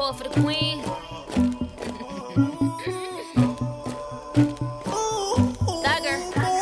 pour for the queen. Thugger.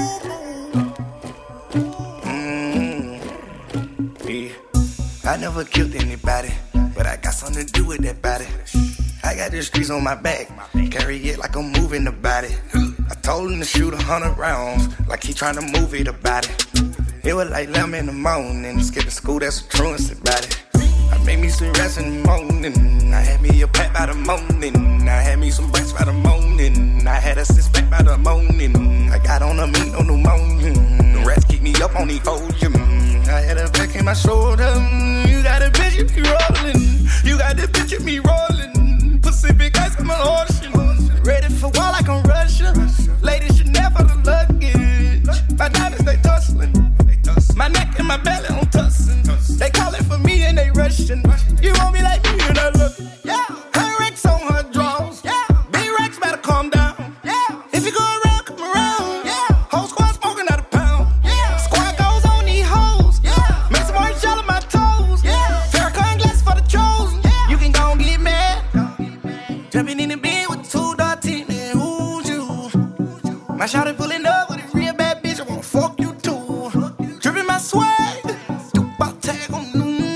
Yeah. I never killed anybody, but I got something to do with that body. I got the streets on my back, carry it like I'm moving the body. I told him to shoot 100 rounds, like he tryna move it about it. It was like 11 in the morning, skipping school, that's a truancy about it. I made me some rest in the morning, I had me a pack by the morning. I had me some breaks by the morning, I had a 6-pack by the morning. I got on a meat, no pneumonia, the rats keep me up on the ocean. I had a back in my shoulder, you got a bitch if you rollin'. You got the bitch of me rollin', Pacific ice on my ocean. Ready for war like I'm Russian, ladies should never the luggage. My diamonds they tussling, my neck and my belly on tussin'. They callin' for me and they rushin'. You want me like me and I look. Yeah, her Rex on her drawers. Yeah, B-Rex better calm down. Yeah, if you go around, come around. Yeah, whole squad smoking out a pound. Yeah, squad goes on these hoes. Yeah, make some orange gel on my toes. Yeah, Farrakhan glass for the chosen. Yeah, you can go and get mad. Jumping in the bed with 2 dark teeth, man, who's you? My shawty pulling up with a real bad bitch, I wanna fuck you too. Dripping my swag, Tupac tag on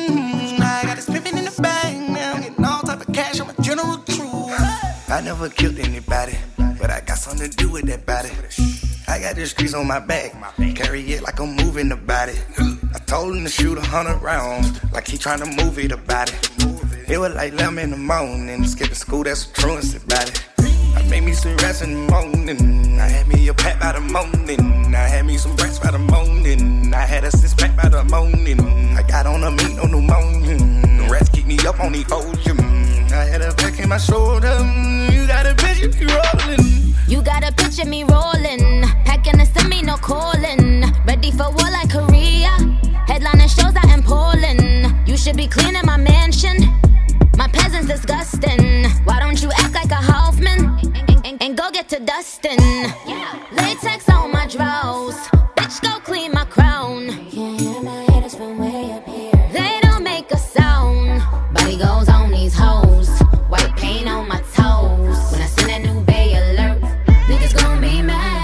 I got this pimpin' in the bag now, getting all type of cash, I'm a general true. I never killed anybody, but I got something to do with that body. I got the streets on my back, carry it like I'm moving the body. I told him to shoot 100 rounds, like he tryna move it about it. It was like 11 in the morning, skipping school, that's a truancy about it. I made me some rest in the morning, I had me a pack by the morning. I had me some breaks by the morning, I had a 6-pack by the morning. I got on a meat, no pneumonia, the rats keep me up on the ocean. I had a back in my shoulder, you got a bitch if you rollin'. You got a picture me rolling, packing a semi, no calling. Ready for war like Korea, headlining shows out in Poland. You should be cleaning my mansion, my peasants disgusting. Why don't you act like a Hoffman and go get to dustin'? Latex on my drawers, bitch go clean my crown. Can't hear my haters from way up here. They don't make a sound. Body goes on these hoes, white paint on my toes. When I send a new Bay alert, niggas gon' be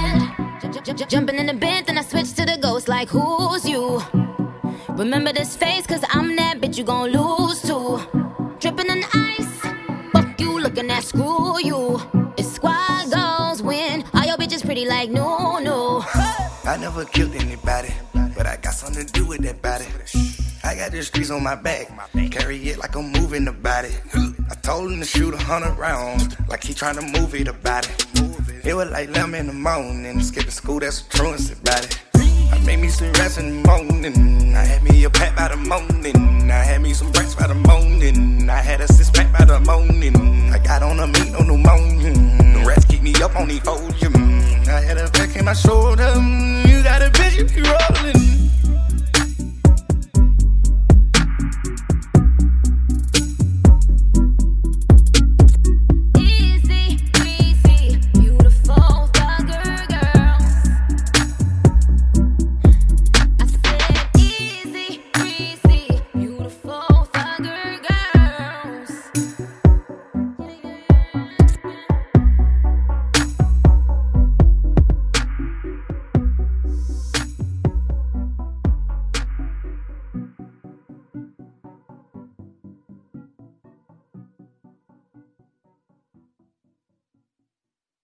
mad. Jumping in the bed, then I switch to the ghost like who's you? Remember this face, cause I'm that bitch you gon' lose to. Drippin' in ice, fuck you looking at screw you. It's squad goals win, all your bitches pretty like no. I never killed anybody, but I got something to do with that body. I got the streets on my back, carry it like I'm moving the body. I told him to shoot 100 rounds, like he tryna move it about it. It was like 11 in the morning, skipping school, that's a truancy about it. I made me some rest in the morning, I had me a pack by the morning. I had me some breaks by the morning, I had a 6-pack by the morning. I got on a meat, no pneumonia, the rats keep me up on the ocean. I had a back in my shoulder,